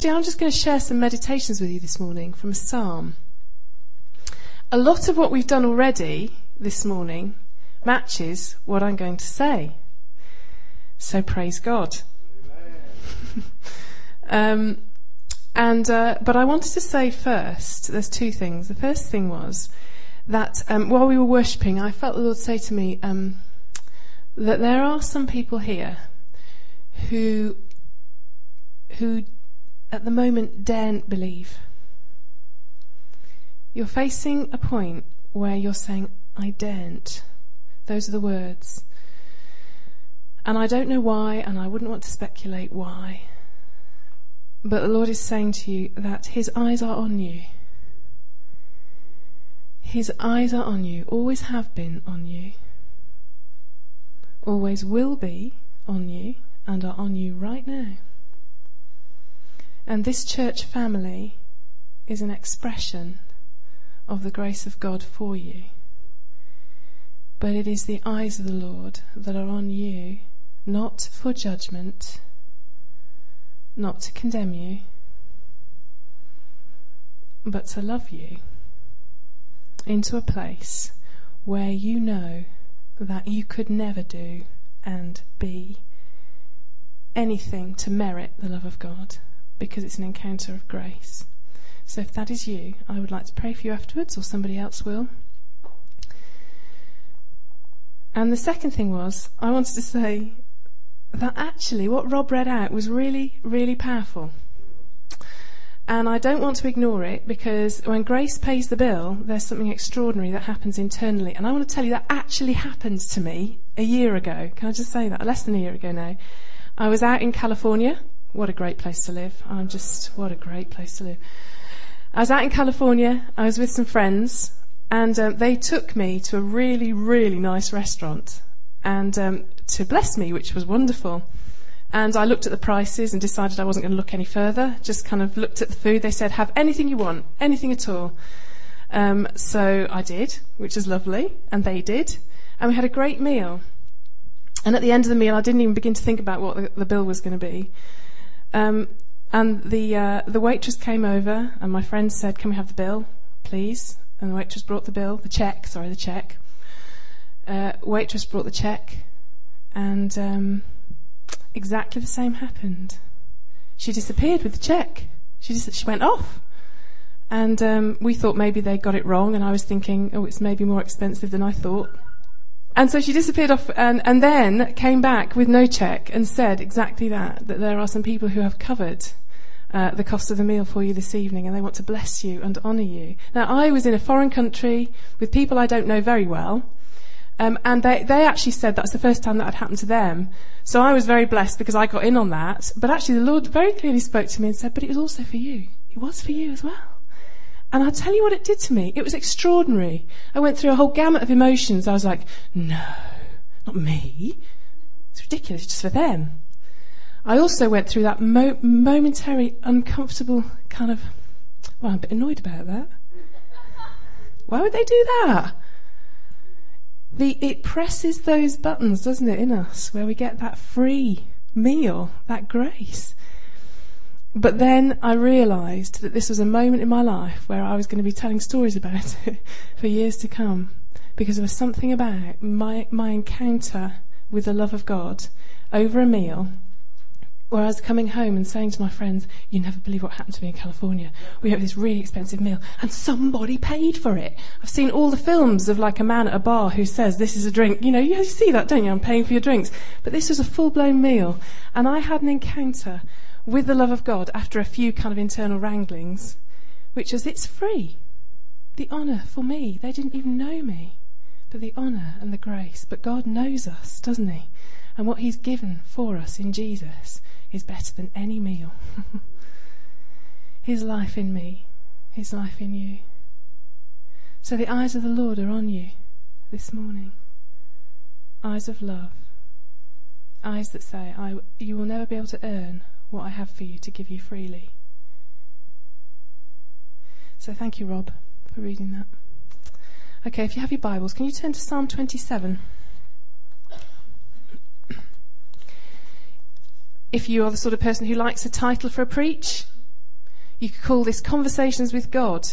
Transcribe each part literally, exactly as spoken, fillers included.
actually, I'm just going to share some meditations with you this morning from a psalm. A lot of what we've done already this morning matches what I'm going to say. So praise God. um, and uh, but I wanted to say first, there's two things. The first thing was that um, while we were worshipping, I felt the Lord say to me um, that there are some people here who who at the moment daren't believe. You're facing a point where you're saying, I daren't. Those are the words. And I don't know why, and I wouldn't want to speculate why. But the Lord is saying to you that His eyes are on you. His eyes are on you, always have been on you, always will be on you, and are on you right now. And this church family is an expression of the grace of God for you. But it is the eyes of the Lord that are on you, not for judgment, not to condemn you, but to love you into a place where you know that you could never do and be anything to merit the love of God, because it's an encounter of grace. So if that is you, I would like to pray for you afterwards, or somebody else will. And the second thing was, I wanted to say that actually what Rob read out was really, really powerful. And I don't want to ignore it, because when grace pays the bill, there's something extraordinary that happens internally. And I want to tell you that actually happened to me a year ago. Can I just say that? Less than a year ago now. I was out in California. What a great place to live. I'm just, what a great place to live. I was out in California. I was with some friends, and um, they took me to a really, really nice restaurant, and um, to bless me, which was wonderful. And I looked at the prices and decided I wasn't going to look any further. Just kind of looked at the food. They said, have anything you want, anything at all. Um, so I did, which is lovely, and they did. And we had a great meal. And at the end of the meal, I didn't even begin to think about what the, the bill was going to be. Um, and the uh, the waitress came over, and my friend said, can we have the bill, please? And the waitress brought the bill, the cheque, sorry, the cheque. Uh, waitress brought the cheque, and um, exactly the same happened. She disappeared with the cheque. She just, she went off. And um, we thought maybe they got it wrong, and I was thinking, oh, it's maybe more expensive than I thought. And so she disappeared off, and, and then came back with no cheque and said exactly that, that there are some people who have covered uh, the cost of the meal for you this evening, and they want to bless you and honour you. Now, I was in a foreign country with people I don't know very well, um, and they, they actually said that's the first time that had happened to them. So I was very blessed because I got in on that. But actually the Lord very clearly spoke to me and said, but it was also for you. It was for you as well. And I'll tell you what it did to me. It was extraordinary. I went through a whole gamut of emotions. I was like, no, not me. It's ridiculous, it's just for them. I also went through that mo- momentary, uncomfortable kind of, well, I'm a bit annoyed about that. Why would they do that? The, it presses those buttons, doesn't it, in us, where we get that free meal, that grace. But then I realised that this was a moment in my life where I was going to be telling stories about it for years to come, because there was something about my my encounter with the love of God over a meal, where I was coming home and saying to my friends, you never believe what happened to me in California. We had this really expensive meal and somebody paid for it. I've seen all the films of like a man at a bar who says, this is a drink. You know, you see that, don't you? I'm paying for your drinks. But this was a full-blown meal. And I had an encounter with the love of God after a few kind of internal wranglings, which was, it's free. The honour for me. They didn't even know me. But the honour and the grace. But God knows us, doesn't He? And what He's given for us in Jesus is better than any meal. His life in me, His life in you. So the eyes of the Lord are on you this morning. Eyes of love. Eyes that say, I, you will never be able to earn what I have for you to give you freely. So thank you, Rob, for reading that. Okay, if you have your Bibles, can you turn to Psalm twenty-seven? If you are the sort of person who likes a title for a preach, You could call this Conversations with God.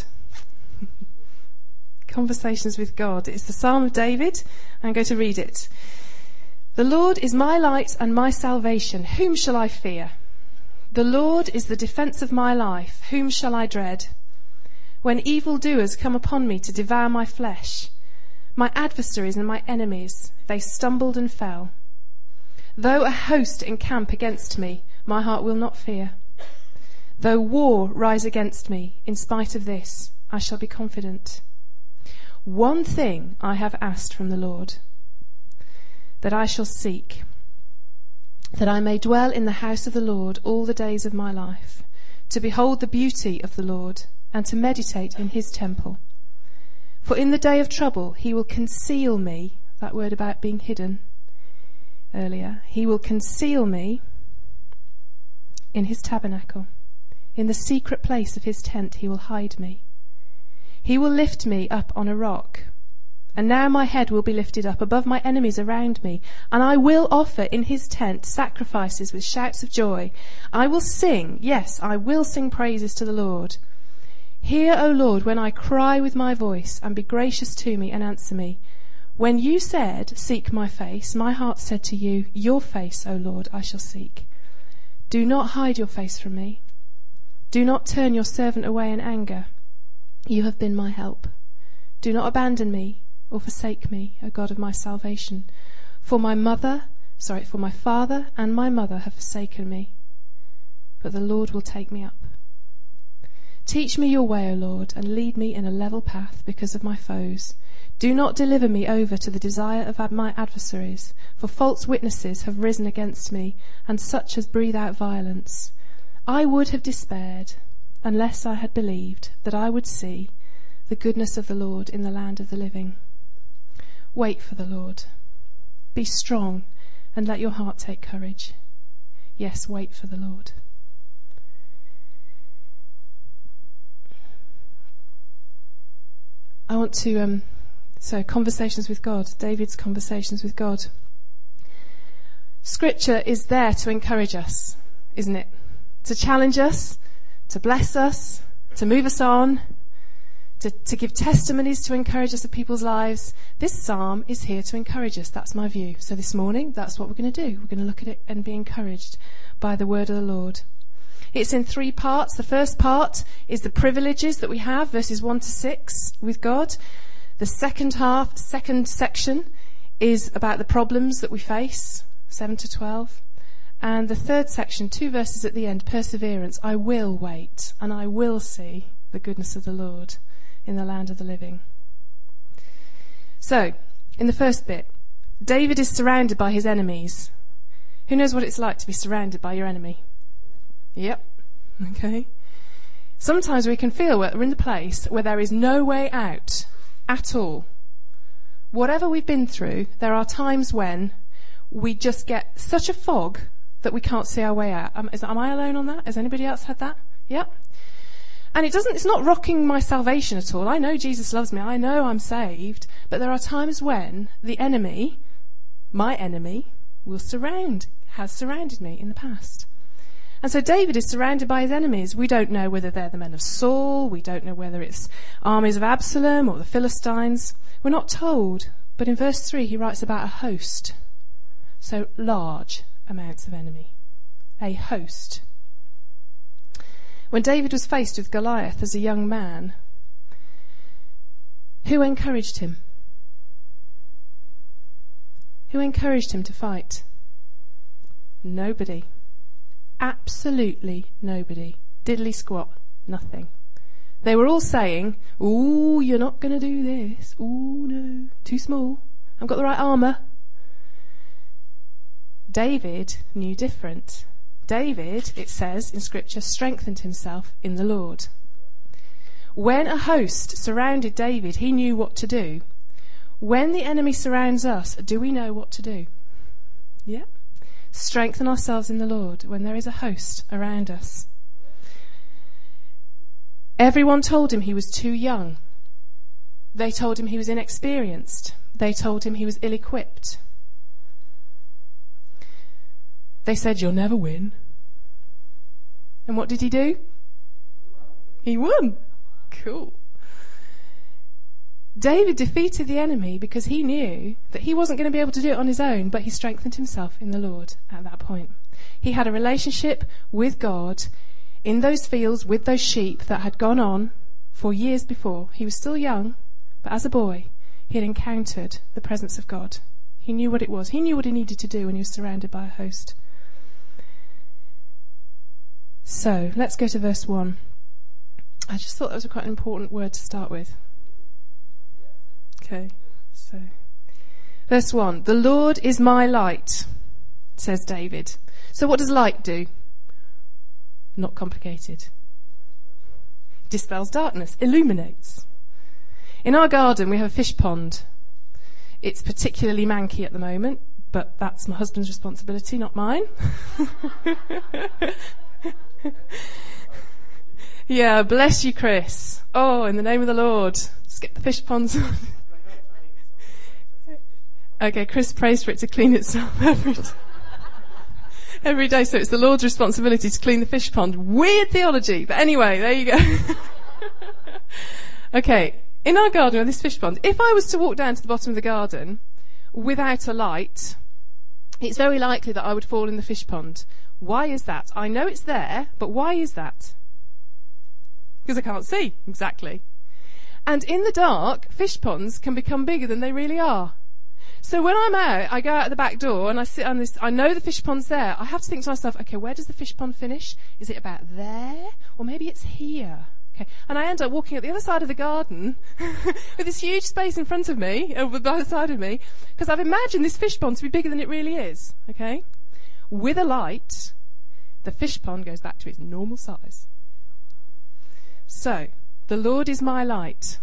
Conversations with God. It's the Psalm of David. I'm going to read it. The Lord is my light and my salvation. Whom shall I fear? The Lord is the defence of my life. Whom shall I dread? When evildoers come upon me to devour my flesh, my adversaries and my enemies, they stumbled and fell. Though a host encamp against me, my heart will not fear. Though war rise against me, in spite of this, I shall be confident. One thing I have asked from the Lord, that I shall seek, that I may dwell in the house of the Lord all the days of my life, to behold the beauty of the Lord, and to meditate in his temple. For in the day of trouble he will conceal me, that word about being hidden earlier, he will conceal me in his tabernacle. In the secret place of his tent he will hide me. He will lift me up on a rock. And now my head will be lifted up above my enemies around me, and I will offer in his tent sacrifices with shouts of joy. I will sing, yes, I will sing praises to the Lord. Hear, O Lord, when I cry with my voice, and be gracious to me and answer me. When you said, seek my face, my heart said to you, your face, O Lord, I shall seek. Do not hide your face from me. Do not turn your servant away in anger. You have been my help. Do not abandon me or forsake me, O God of my salvation. For my mother, sorry, for my father and my mother have forsaken me, but the Lord will take me up. Teach me your way, O Lord, and lead me in a level path because of my foes. Do not deliver me over to the desire of my adversaries, for false witnesses have risen against me, and such as breathe out violence. I would have despaired unless I had believed that I would see the goodness of the Lord in the land of the living. Wait for the Lord. Be strong and let your heart take courage. Yes, wait for the Lord. I want to, um, so conversations with God, David's conversations with God. Scripture is there to encourage us, isn't it? To challenge us, to bless us, to move us on, to, to give testimonies to encourage us of people's lives. This psalm is here to encourage us. That's my view. So this morning, that's what we're going to do. We're going to look at it and be encouraged by the word of the Lord. It's in three parts. The first part is the privileges that we have, verses one to six, with God. The second half, second section, is about the problems that we face, seven to twelve. And the third section, two verses at the end, perseverance. I will wait, and I will see the goodness of the Lord in the land of the living. So, in the first bit, David is surrounded by his enemies. Who knows what it's like to be surrounded by your enemy? Yep. Okay. Sometimes we can feel we're in the place where there is no way out at all. Whatever we've been through, there are times when we just get such a fog that we can't see our way out. Um, is, am I alone on that? Has anybody else had that? Yeah. And it doesn't, it's not rocking my salvation at all. I know Jesus loves me. I know I'm saved. But there are times when the enemy, my enemy, will surround, has surrounded me in the past. And so David is surrounded by his enemies. We don't know whether they're the men of Saul. We don't know whether it's armies of Absalom or the Philistines. We're not told. But in verse three, he writes about a host. So large amounts of enemy. A host. When David was faced with Goliath as a young man, who encouraged him? Who encouraged him to fight? Nobody. Absolutely nobody. Diddly squat. Nothing. They were all saying, ooh, you're not going to do this. Ooh, no. Too small. I've got the right armour. David knew different. David, it says in Scripture, strengthened himself in the Lord. When a host surrounded David, he knew what to do. When the enemy surrounds us, do we know what to do? Yeah. Strengthen ourselves in the Lord when there is a host around us. Everyone told him he was too young. They told him he was inexperienced. They told him he was ill-equipped. They said, you'll never win. And what did he do? He won. Cool. David defeated the enemy because he knew that he wasn't going to be able to do it on his own, but he strengthened himself in the Lord at that point. He had a relationship with God in those fields with those sheep that had gone on for years before. He was still young, but as a boy, he had encountered the presence of God. He knew what it was. He knew what he needed to do when he was surrounded by a host. So, let's go to verse one. I just thought that was a quite an important word to start with. Okay, so verse one. The Lord is my light, says David. So what does light do? Not complicated. Dispels darkness, illuminates. In our garden we have a fish pond. It's particularly manky at the moment, but that's my husband's responsibility, not mine. Yeah, bless you, Chris. Oh, in the name of the Lord. Let's get the fish ponds. Okay, Chris prays for it to clean itself every day. Every day, so it's the Lord's responsibility to clean the fish pond. Weird theology, but anyway, there you go. Okay, in our garden with this fish pond, if I was to walk down to the bottom of the garden without a light, it's very likely that I would fall in the fish pond. Why is that? I know it's there, but why is that? Because I can't see, exactly. And in the dark, fish ponds can become bigger than they really are. So when I'm out, I go out the back door and I sit on this, I know the fish pond's there. I have to think to myself, okay, where does the fish pond finish? Is it about there? Or maybe it's here? Okay. And I end up walking at the other side of the garden with this huge space in front of me, over by the side of me, because I've imagined this fish pond to be bigger than it really is. Okay? With a light, the fish pond goes back to its normal size. So, the Lord is my light.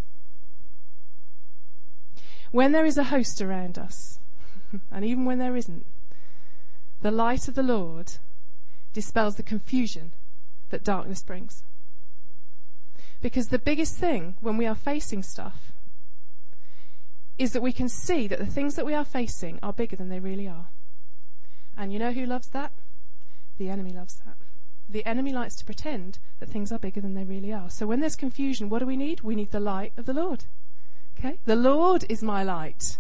When there is a host around us, and even when there isn't, the light of the Lord dispels the confusion that darkness brings. Because the biggest thing when we are facing stuff is that we can see that the things that we are facing are bigger than they really are. And you know who loves that? The enemy loves that. The enemy likes to pretend that things are bigger than they really are. So when there's confusion, what do we need? We need the light of the Lord. Okay? The Lord is my light.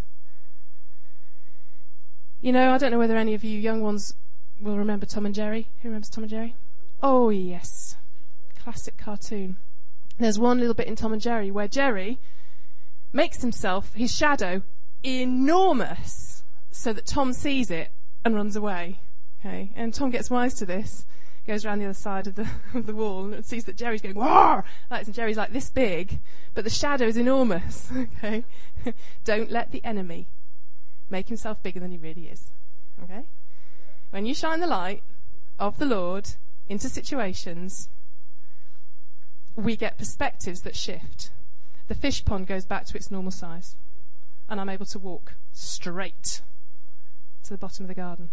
You know, I don't know whether any of you young ones will remember Tom and Jerry. Who remembers Tom and Jerry? Oh, yes. Classic cartoon. There's one little bit in Tom and Jerry where Jerry makes himself, his shadow, enormous so that Tom sees it and runs away. Okay? And Tom gets wise to this, goes around the other side of the of the wall and sees that Jerry's going, "Wah!" Like, and Jerry's like this big, but the shadow is enormous. Okay? Don't let the enemy make himself bigger than he really is. Okay? When you shine the light of the Lord into situations, we get perspectives that shift. The fish pond goes back to its normal size, and I'm able to walk straight to the bottom of the garden.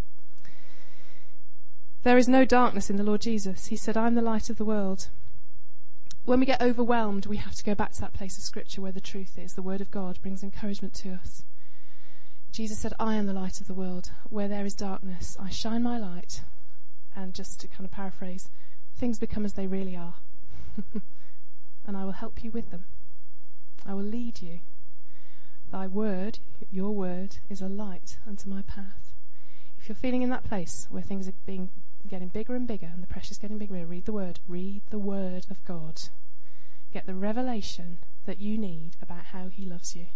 There is no darkness in the Lord Jesus. He said, I'm the light of the world. When we get overwhelmed, we have to go back to that place of Scripture where the truth is. The Word of God brings encouragement to us. Jesus said, I am the light of the world. Where there is darkness, I shine my light. And just to kind of paraphrase, things become as they really are. And I will help you with them. I will lead you. Thy word, your word, is a light unto my path. If you're feeling in that place where things are being getting bigger and bigger and the pressure's getting bigger, read the word. Read the word of God. Get the revelation that you need about how he loves you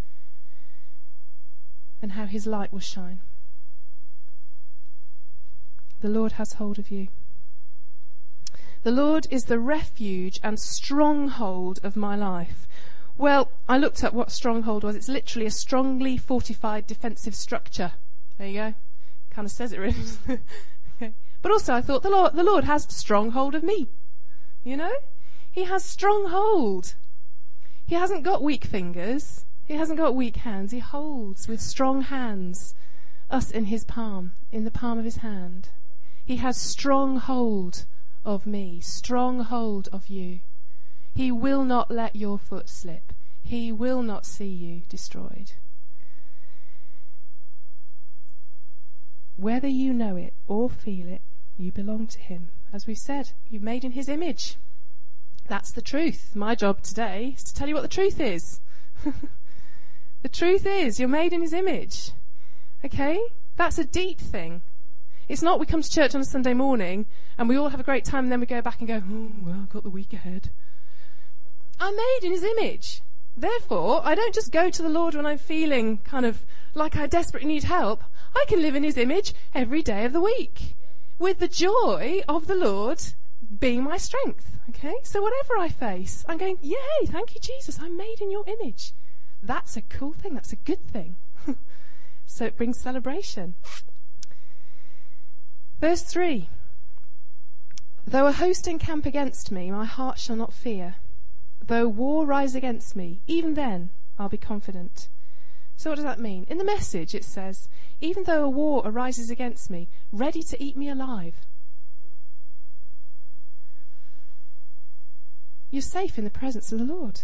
and how his light will shine. The Lord has hold of you. The Lord is the refuge and stronghold of my life. Well, I looked at what stronghold was. It's literally a strongly fortified defensive structure. There you go. Kind of says it really. Okay. But also I thought the Lord, the Lord has stronghold of me. You know? He has stronghold. He hasn't got weak fingers. He hasn't got weak hands. He holds with strong hands us in his palm, in the palm of his hand. He has strong hold of me, strong hold of you. He will not let your foot slip. He will not see you destroyed. Whether you know it or feel it, you belong to him. As we said, you're made in his image. That's the truth. My job today is to tell you what the truth is. The truth is, you're made in his image. Okay? That's a deep thing. It's not we come to church on a Sunday morning and we all have a great time and then we go back and go, oh, well, I've got the week ahead. I'm made in his image. Therefore, I don't just go to the Lord when I'm feeling kind of like I desperately need help. I can live in his image every day of the week with the joy of the Lord being my strength. Okay? So whatever I face, I'm going, yay, thank you, Jesus. I'm made in your image. That's a cool thing. That's a good thing. So it brings celebration. Verse three. Though a host encamp against me, my heart shall not fear. Though war rise against me, even then I'll be confident. So what does that mean? In the Message it says, even though a war arises against me, ready to eat me alive. You're safe in the presence of the Lord.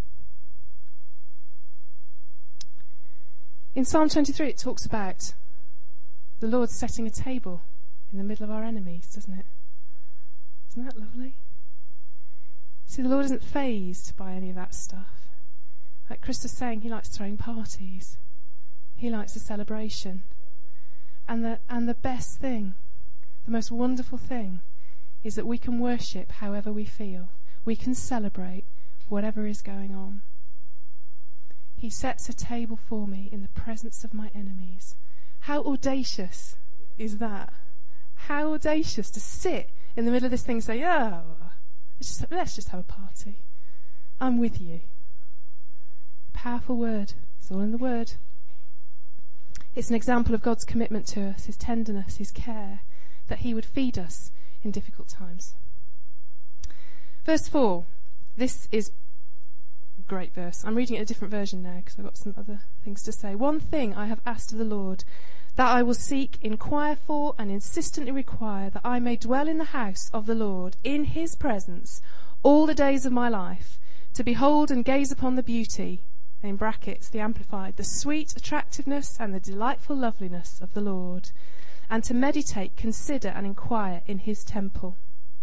In Psalm twenty-three it talks about the Lord setting a table in the middle of our enemies, doesn't it? Isn't that lovely? See, the Lord isn't fazed by any of that stuff. Like Chris was saying, he likes throwing parties. He likes a celebration. And the, and the best thing, the most wonderful thing, is that we can worship however we feel. We can celebrate whatever is going on. He sets a table for me in the presence of my enemies. How audacious is that? How audacious to sit in the middle of this thing and say, oh, let's just, let's just have a party. I'm with you. Powerful word. It's all in the word. It's an example of God's commitment to us, his tenderness, his care, that he would feed us in difficult times. Verse four. This is a great verse. I'm reading it in a different version now because I've got some other things to say. One thing I have asked of the Lord, that I will seek, inquire for, and insistently require, that I may dwell in the house of the Lord, in his presence, all the days of my life, to behold and gaze upon the beauty, in brackets, the Amplified, the sweet attractiveness and the delightful loveliness of the Lord, and to meditate, consider, and inquire in his temple.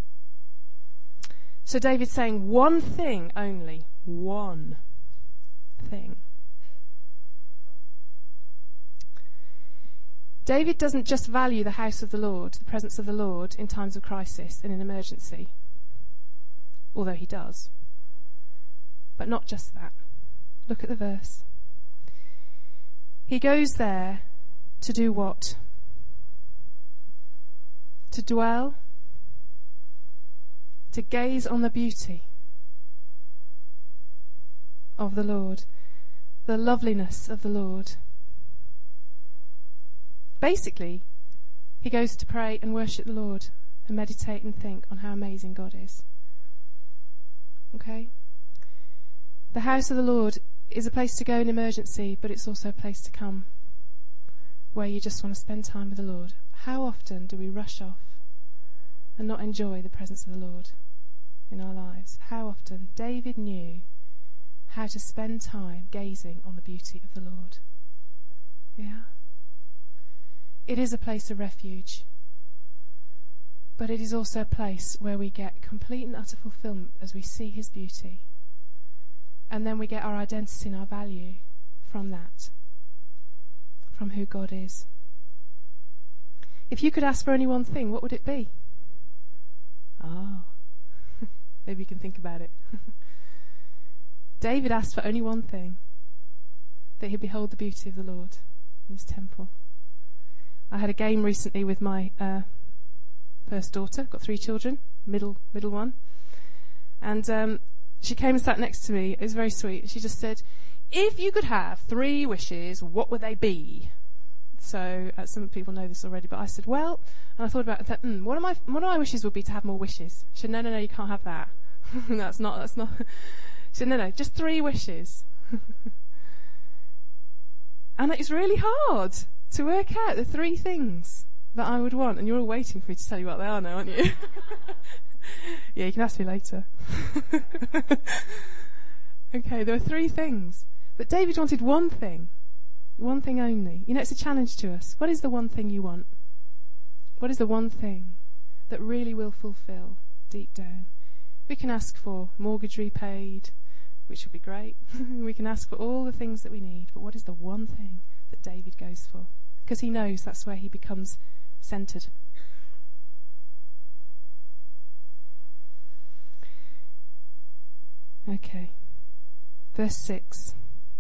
So David's saying one thing only, one thing. David doesn't just value the house of the Lord, the presence of the Lord, in times of crisis and in emergency, although he does. But not just that. Look at the verse. He goes there to do what? To dwell, to gaze on the beauty of the Lord, the loveliness of the Lord. Basically, he goes to pray and worship the Lord and meditate and think on how amazing God is. Okay? The house of the Lord is a place to go in emergency, but it's also a place to come where you just want to spend time with the Lord. How often do we rush off and not enjoy the presence of the Lord in our lives? How often? David knew how to spend time gazing on the beauty of the Lord. Yeah? It is a place of refuge, but it is also a place where we get complete and utter fulfillment as we see his beauty, and then we get our identity and our value from that, from who God is. If you could ask for only one thing, what would it be? Ah, maybe you can think about it. David asked for only one thing, that he'd behold the beauty of the Lord in his temple. I had a game recently with my uh, first daughter. Got three children, middle middle one, and um, she came and sat next to me. It was very sweet. She just said, "If you could have three wishes, what would they be?" So uh, some people know this already, but I said, "Well," and I thought about it. Thought, mm, one of my one of my wishes would be to have more wishes. She said, "No, no, no, you can't have that. that's not. That's not." She said, "No, no, just three wishes." And it's really hard to work out the three things that I would want. And you're all waiting for me to tell you what they are now, aren't you? Yeah, you can ask me later. Okay, there were three things. But David wanted one thing. One thing only. You know, it's a challenge to us. What is the one thing you want? What is the one thing that really will fulfill deep down? We can ask for mortgage repaid, which would be great. We can ask for all the things that we need. But what is the one thing that David goes for? Because he knows that's where he becomes centred. Okay. Verse six.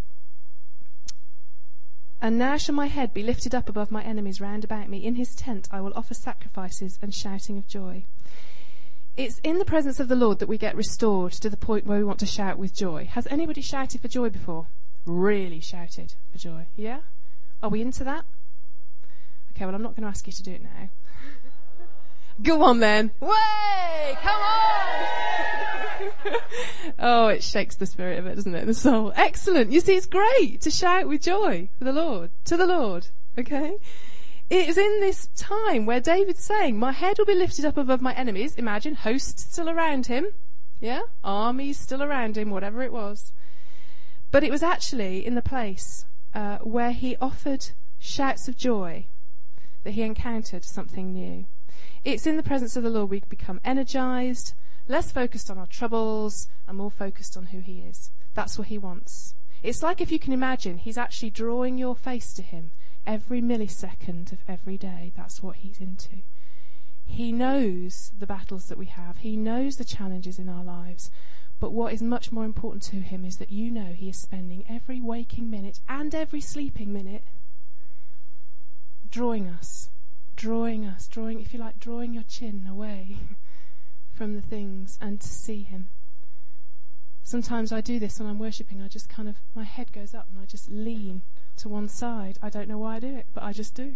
And now shall my head be lifted up above my enemies round about me. In his tent I will offer sacrifices and shouting of joy. It's in the presence of the Lord that we get restored to the point where we want to shout with joy. Has anybody shouted for joy before? Really shouted for joy? Yeah? Are we into that? Okay, well, I'm not going to ask you to do it now. Go on then. Way! Come on! Oh, it shakes the spirit of it, doesn't it? The soul. Excellent. You see, it's great to shout with joy for the Lord, to the Lord. Okay? It is in this time where David's saying, my head will be lifted up above my enemies. Imagine, hosts still around him. Yeah? Armies still around him, whatever it was. But it was actually in the place uh, where he offered shouts of joy that he encountered something new. It's in the presence of the Lord we become energized, less focused on our troubles, and more focused on who he is. That's what he wants. It's like, if you can imagine, he's actually drawing your face to him every millisecond of every day. That's what he's into. He knows the battles that we have. He knows the challenges in our lives. But what is much more important to him is that you know he is spending every waking minute and every sleeping minute drawing us, drawing us, drawing, if you like, drawing your chin away from the things and to see him. Sometimes I do this when I'm worshipping. I just kind of, my head goes up and I just lean to one side. I don't know why I do it, but I just do.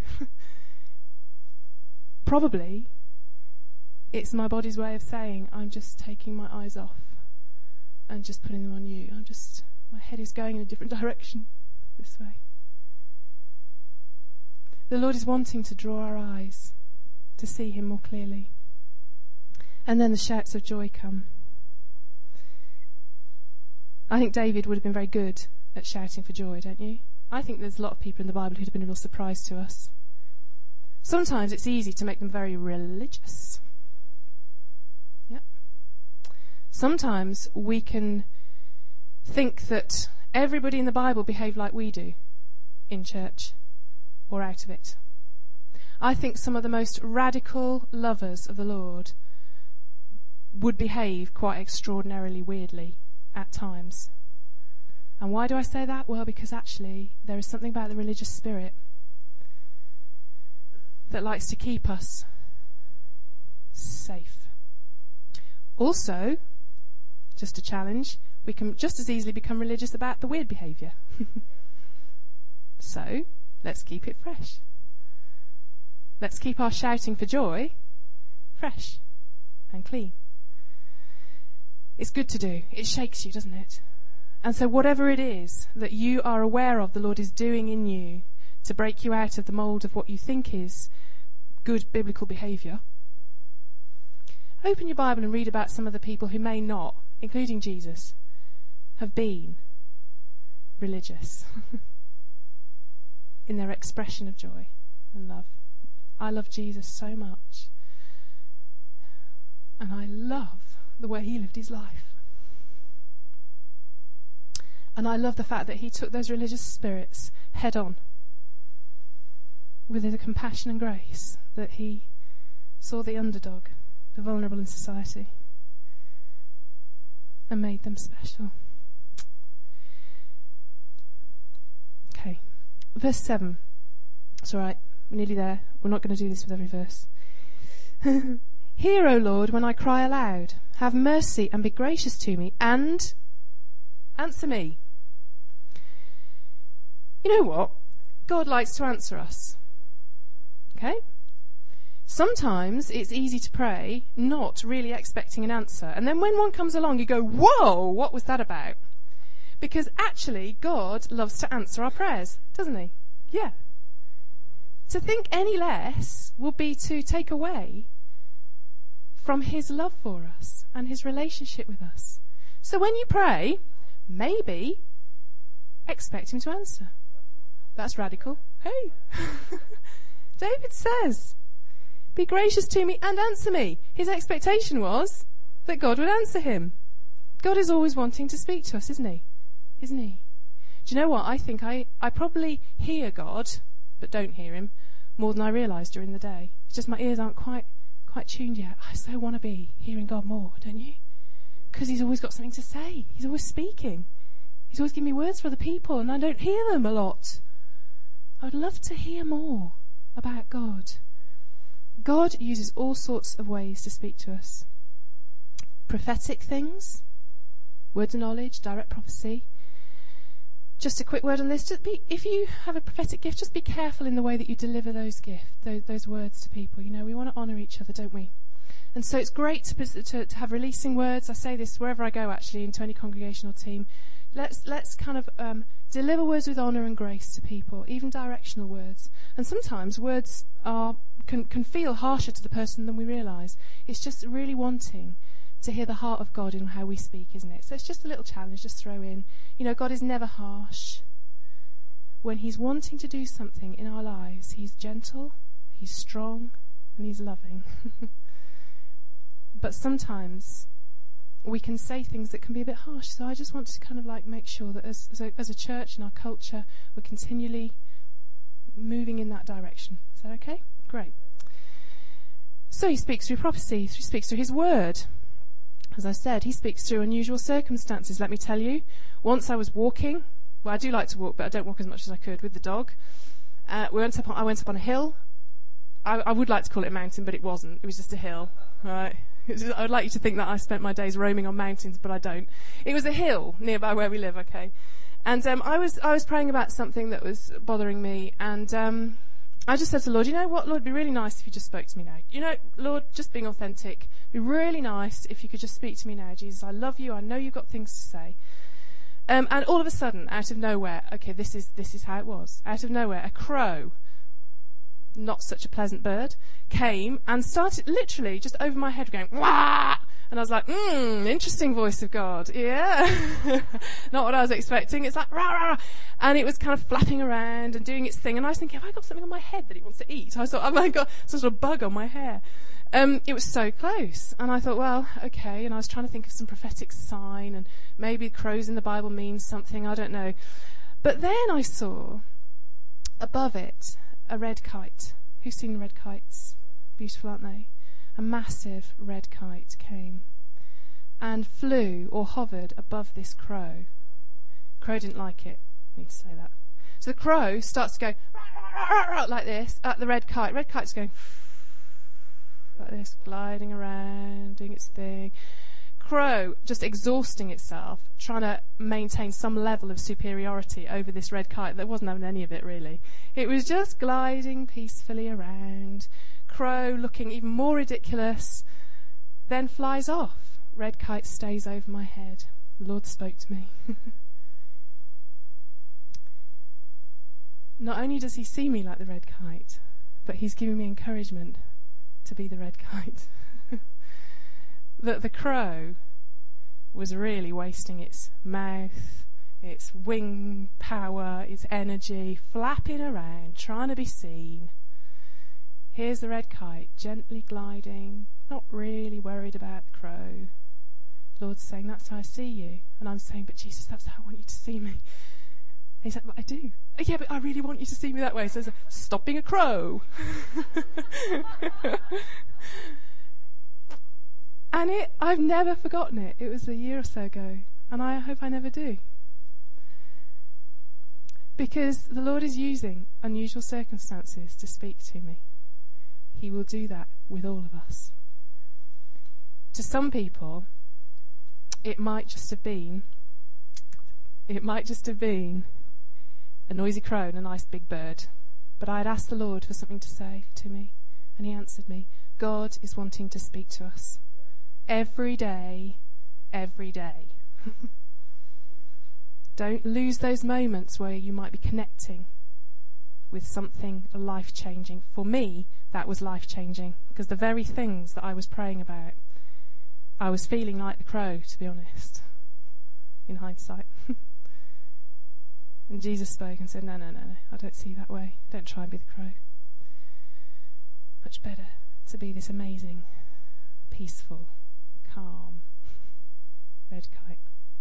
Probably it's my body's way of saying, I'm just taking my eyes off and just putting them on you. I'm just, my head is going in a different direction this way. The Lord is wanting to draw our eyes to see him more clearly. And then the shouts of joy come. I think David would have been very good at shouting for joy, don't you? I think there's a lot of people in the Bible who'd have been a real surprise to us. Sometimes it's easy to make them very religious. Yeah. Sometimes we can think that everybody in the Bible behaved like we do in church or out of it. I think some of the most radical lovers of the Lord would behave quite extraordinarily weirdly at times. And why do I say that? Well, because actually there is something about the religious spirit that likes to keep us safe. Also, just a challenge, we can just as easily become religious about the weird behaviour. So, let's keep it fresh. Let's keep our shouting for joy fresh and clean. It's good to do. It shakes you, doesn't it? And so whatever it is that you are aware of the Lord is doing in you to break you out of the mould of what you think is good biblical behaviour, open your Bible and read about some of the people who may not, including Jesus, have been religious in their expression of joy and love. I love Jesus so much. And I love the way he lived his life. And I love the fact that he took those religious spirits head on with the compassion and grace that he saw the underdog, the vulnerable in society, and made them special. Okay, verse seven. It's all right, we're nearly there. We're not going to do this with every verse. Hear, O Lord, when I cry aloud. Have mercy and be gracious to me, and answer me. You know what? God likes to answer us. Okay? Sometimes it's easy to pray, not really expecting an answer. And then when one comes along, you go, whoa, what was that about? Because actually, God loves to answer our prayers, doesn't he? Yeah. To think any less will be to take away from his love for us and his relationship with us. So when you pray, maybe expect him to answer. That's radical. Hey. David says, be gracious to me and answer me. His expectation was, that God would answer him. God is always wanting to speak to us, isn't he? Isn't he? Do you know what? I think I, I probably hear God, but don't hear him, more than I realise during the day. It's just my ears aren't quite quite tuned yet. I so want to be hearing God more, don't you? Because he's always got something to say. He's always speaking. He's always giving me words for other people, and I don't hear them a lot. I would love to hear more about God. God uses all sorts of ways to speak to us. Prophetic things, words of knowledge, direct prophecy. Just a quick word on this. Just be, if you have a prophetic gift, just be careful in the way that you deliver those gifts, those, those words to people. You know, we want to honour each other, don't we? And so it's great to, to, to have releasing words. I say this wherever I go, actually, into any congregational team. Let's let's kind of um, deliver words with honour and grace to people, even directional words. And sometimes words are can can feel harsher to the person than we realise. It's just really wanting to hear the heart of God in how we speak, isn't it? So it's just a little challenge, just throw in. You know, God is never harsh. When he's wanting to do something in our lives, he's gentle, he's strong, and he's loving. But sometimes we can say things that can be a bit harsh. So I just want to kind of like make sure that as, as, a, as a church in our culture, we're continually moving in that direction. Is that okay? Great. So he speaks through prophecy, he speaks through his word. As I said, he speaks through unusual circumstances. Let me tell you, once I was walking, well, I do like to walk, but I don't walk as much as I could with the dog. Uh, we went up on, I went up on a hill. I, I would like to call it a mountain, but it wasn't. It was just a hill, right? It was just, I would like you to think that I spent my days roaming on mountains, but I don't. It was a hill nearby where we live, okay? And um, I was I was praying about something that was bothering me, and um, I just said to the Lord, you know what, Lord, it'd be really nice if you just spoke to me now. You know, Lord, just being authentic, it'd be really nice if you could just speak to me now. Jesus, I love you. I know you've got things to say. Um, and all of a sudden, out of nowhere, okay, this is this is how it was. Out of nowhere, a crow, not such a pleasant bird, came and started literally just over my head going, wah! And I was like, hmm, interesting voice of God. Yeah. Not what I was expecting. It's like, rah, rah, rah. And it was kind of flapping around and doing its thing. And I was thinking, have I got something on my head that it wants to eat? I thought, have I got some sort of bug on my hair? Um, it was so close. And I thought, well, okay. And I was trying to think of some prophetic sign, and maybe crows in the Bible means something. I don't know. But then I saw above it a red kite. Who's seen red kites? Beautiful, aren't they? A massive red kite came and flew or hovered above this crow. The crow didn't like it. I need to say that. So the crow starts to go rah, rah, rah, like this at the red kite. Red kite's going like this, gliding around, doing its thing. Crow just exhausting itself, trying to maintain some level of superiority over this red kite that wasn't having any of it really. It was just gliding peacefully around. Crow looking even more ridiculous, then flies off. Red kite stays over my head. The Lord spoke to me. Not only does he see me like the red kite, but he's giving me encouragement to be the red kite. That the crow was really wasting its mouth, its wing power, its energy, flapping around, trying to be seen. Here's the red kite, gently gliding, not really worried about the crow. Lord's saying, that's how I see you. And I'm saying, but Jesus, that's how I want you to see me. And he's like, but I do. Yeah, but I really want you to see me that way. So there's a, stop being a crow. And it, I've never forgotten it. It was a year or so ago. And I hope I never do. Because the Lord is using unusual circumstances to speak to me. He will do that with all of us. To some people, it might just have been, it might just have been a noisy crow and a nice big bird. But I had asked the Lord for something to say to me, and he answered me. God is wanting to speak to us. Every day, every day. Don't lose those moments where you might be connecting with something life-changing. For me, that was life-changing, because the very things that I was praying about, I was feeling like the crow, to be honest, in hindsight. And Jesus spoke and said, no, no, no, no, I don't see you that way. Don't try and be the crow. Much better to be this amazing, peaceful, calm. Red kite.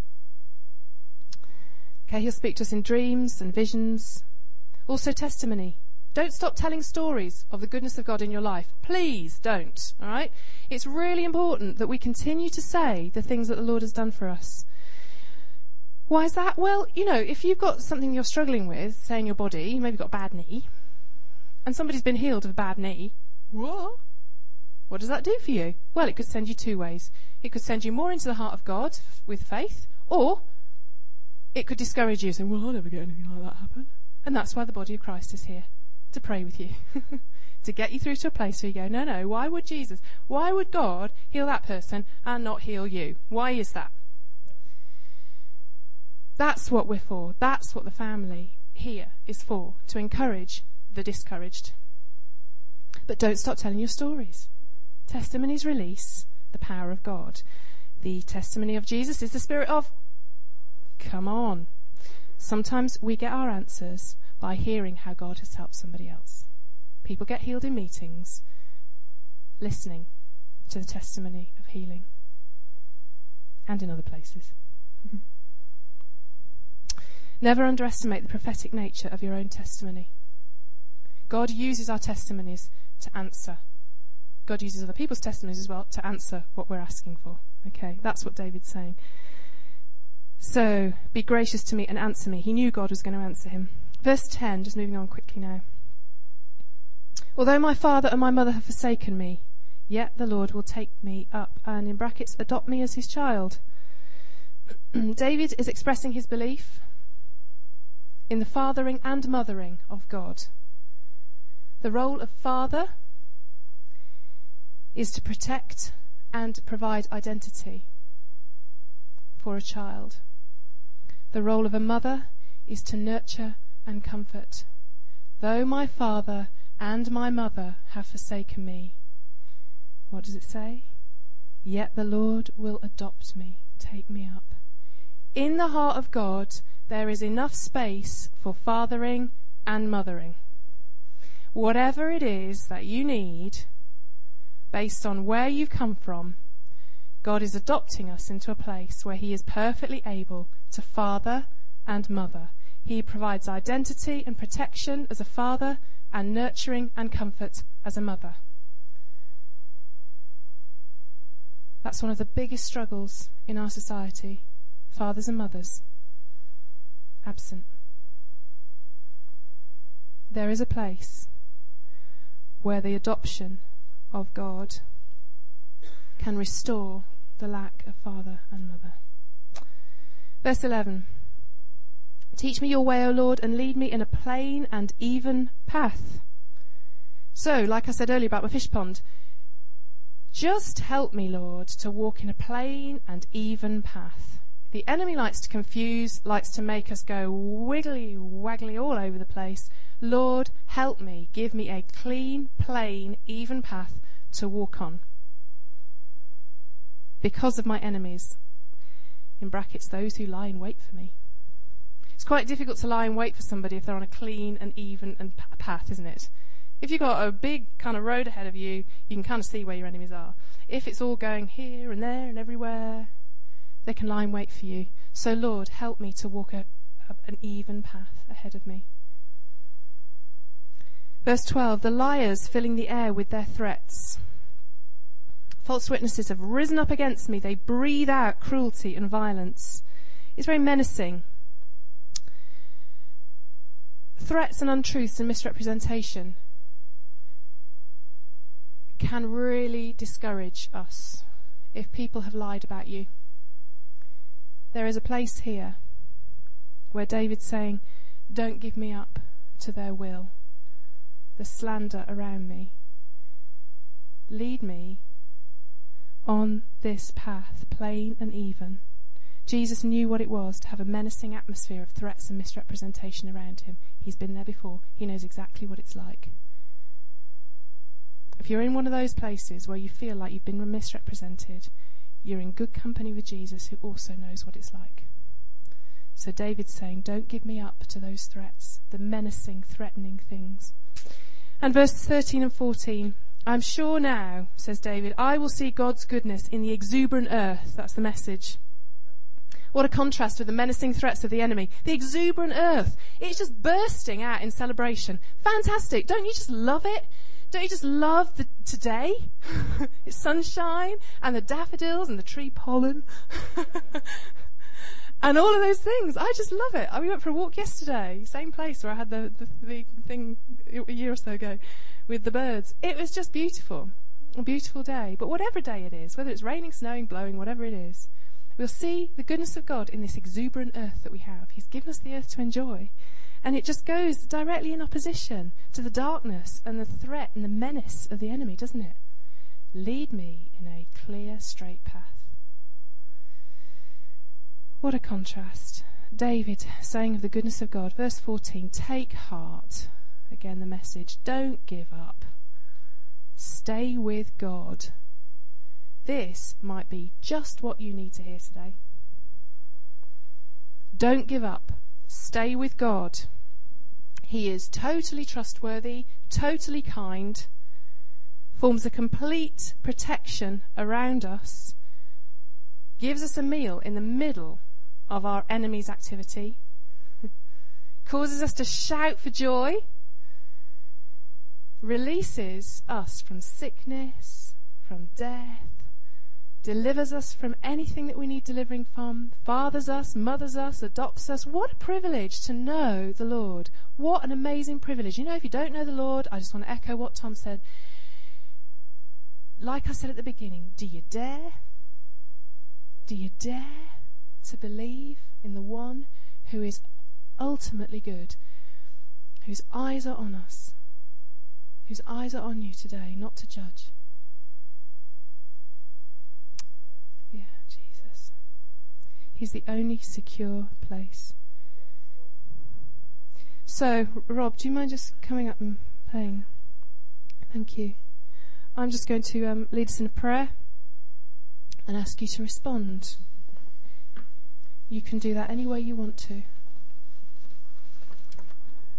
Okay, he'll speak to us in dreams and visions. Also testimony. Don't stop telling stories of the goodness of God in your life. Please don't, all right? It's really important that we continue to say the things that the Lord has done for us. Why is that? Well, you know, if you've got something you're struggling with, say in your body, you maybe got a bad knee, and somebody's been healed of a bad knee, what? What does that do for you? Well, it could send you two ways. It could send you more into the heart of God with faith, or it could discourage you, saying, well, I'll never get anything like that happen. And that's why the body of Christ is here, to pray with you, to get you through to a place where you go, no, no, why would Jesus, why would God heal that person and not heal you? Why is that? That's what we're for. That's what the family here is for, to encourage the discouraged. But don't stop telling your stories. Testimonies release the power of God. The testimony of Jesus is the spirit of, come on. Sometimes we get our answers by hearing how God has helped somebody else. People get healed in meetings, listening to the testimony of healing, and in other places. Never underestimate the prophetic nature of your own testimony. God uses our testimonies to answer. God uses other people's testimonies as well to answer what we're asking for. Okay, that's what David's saying. So, be gracious to me and answer me. He knew God was going to answer him. Verse ten, just moving on quickly now. Although my father and my mother have forsaken me, yet the Lord will take me up and, in brackets, adopt me as his child. David is expressing his belief in the fathering and mothering of God. The role of father is to protect and provide identity for a child. The role of a mother is to nurture and comfort. Though my father and my mother have forsaken me, what does it say? Yet the Lord will adopt me, take me up. In the heart of God, there is enough space for fathering and mothering. Whatever it is that you need, based on where you've come from, God is adopting us into a place where he is perfectly able to father and mother. He provides identity and protection as a father and nurturing and comfort as a mother. That's one of the biggest struggles in our society. Fathers and mothers absent. There is a place where the adoption of God can restore the lack of father and mother. Verse eleven. Teach me your way, O Lord, and lead me in a plain and even path. So, like I said earlier about my fish pond, just help me, Lord, to walk in a plain and even path. The enemy likes to confuse, likes to make us go wiggly, waggly all over the place. Lord, help me. Give me a clean, plain, even path to walk on. Because of my enemies, in brackets, those who lie in wait for me. It's quite difficult to lie in wait for somebody if they're on a clean and even and p- path, isn't it? If you've got a big kind of road ahead of you, you can kind of see where your enemies are. If it's all going here and there and everywhere, they can lie in wait for you. So, Lord, help me to walk a, a, an even path ahead of me. Verse twelve, the liars filling the air with their threats. False witnesses have risen up against me. They breathe out cruelty and violence. It's very menacing. Threats and untruths and misrepresentation can really discourage us if people have lied about you. There is a place here where David's saying, don't give me up to their will, the slander around me. Lead me on this path, plain and even. Jesus knew what it was to have a menacing atmosphere of threats and misrepresentation around him. He's been there before. He knows exactly what it's like. If you're in one of those places where you feel like you've been misrepresented, you're in good company with Jesus, who also knows what it's like. So David's saying, don't give me up to those threats, the menacing, threatening things. And verses thirteen and fourteen, I'm sure now, says David, I will see God's goodness in the exuberant earth. That's the message. What a contrast with the menacing threats of the enemy. The exuberant earth. It's just bursting out in celebration. Fantastic. Don't you just love it? Don't you just love the today? It's sunshine and the daffodils and the tree pollen. And all of those things. I just love it. We went for a walk yesterday. Same place where I had the, the, the thing a year or so ago with the birds. It was just beautiful. A beautiful day. But whatever day it is, whether it's raining, snowing, blowing, whatever it is, we'll see the goodness of God in this exuberant earth that we have. He's given us the earth to enjoy. And it just goes directly in opposition to the darkness and the threat and the menace of the enemy, doesn't it? Lead me in a clear, straight path. What a contrast. David saying of the goodness of God, verse fourteen, take heart. Again, the message. Don't give up. Stay with God. This might be just what you need to hear today. Don't give up. Stay with God. He is totally trustworthy, totally kind, forms a complete protection around us, gives us a meal in the middle of our enemy's activity, causes us to shout for joy, releases us from sickness, from death, delivers us from anything that we need delivering from, fathers us, mothers us, adopts us. What a privilege to know the Lord. What an amazing privilege. You know, if you don't know the Lord, I just want to echo what Tom said. Like I said at the beginning, do you dare? Do you dare to believe in the one who is ultimately good, whose eyes are on us, whose eyes are on you today, not to judge? Yeah, Jesus. He's the only secure place. So, Rob, do you mind just coming up and playing? Thank you. I'm just going to um, lead us in a prayer and ask you to respond. You can do that any way you want to.